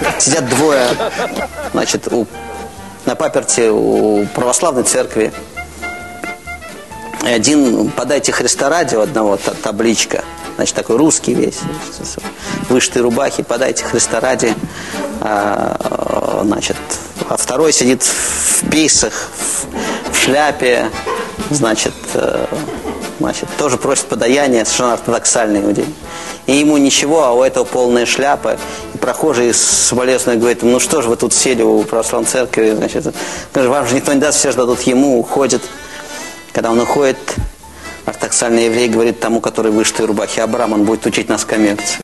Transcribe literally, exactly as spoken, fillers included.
Сидят двое, значит, у, на паперти у православной церкви. И один, подайте Христа ради, у одного табличка, значит, такой русский весь, вышитые рубахи, подайте Христа ради, а, значит, а второй сидит в пейсах, в, в шляпе, значит, э, значит, тоже просит подаяния, совершенно ортодоксальный иудей. И ему ничего, а у этого полная шляпа. И прохожий соболезнует, говорит, ну что же вы тут сели у православной церкви, значит, вам же никто не даст, все же дадут ему, уходит. Когда он уходит, ортодоксальный еврей говорит тому, который в вышитой рубахе: Абрам, он будет учить нас коммерции.